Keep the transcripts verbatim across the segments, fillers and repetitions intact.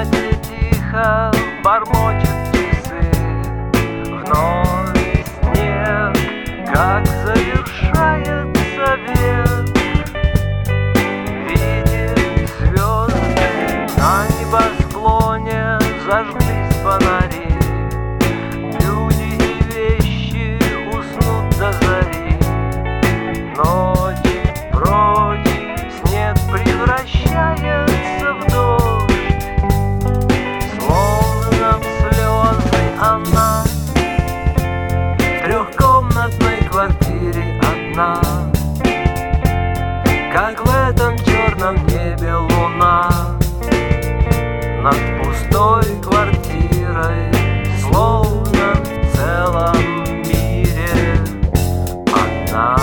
комнате тихо бормочет часы. Вновь снег, как завершается век. Видит звезды на небосклоне, зажглись фонари. Люди и вещи уснут до зари. Ночь прочь, снег превращается в дождь. Словно слезы она в трехкомнатной квартире одна. Как в этом черном небе луна над пустой квартирой, словно в целом мире одна.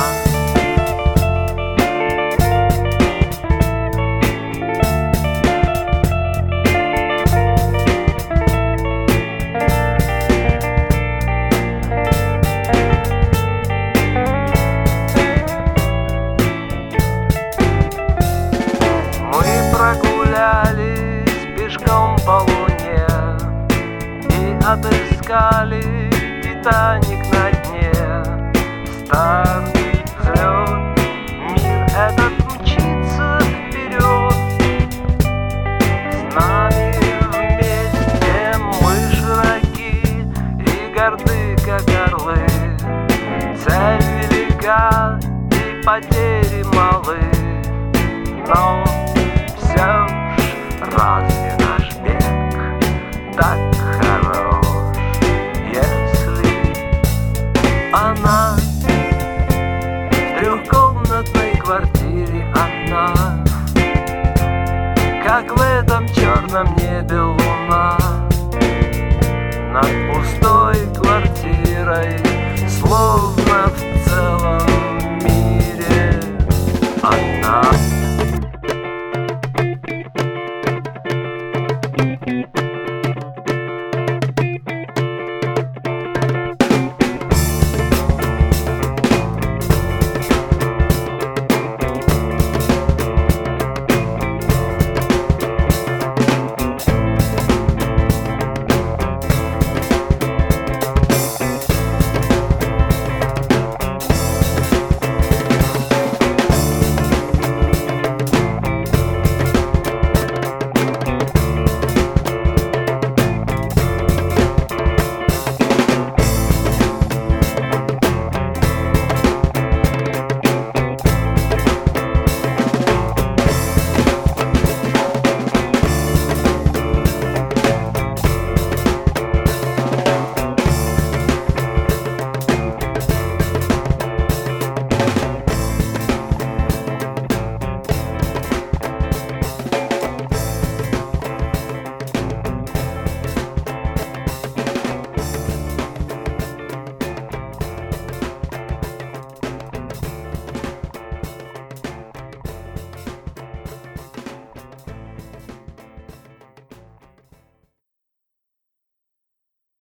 Прогулялись пешком по луне и отыскали Титаник на дне. Старт, взлет, мир этот мчится вперед. С нами вместе мы широки и горды, как орлы. Цель велика и потери малы, но все ж разве наш бег так хорош, если она в трехкомнатной квартире одна? Как в этом черном небе луна над пустой квартирой,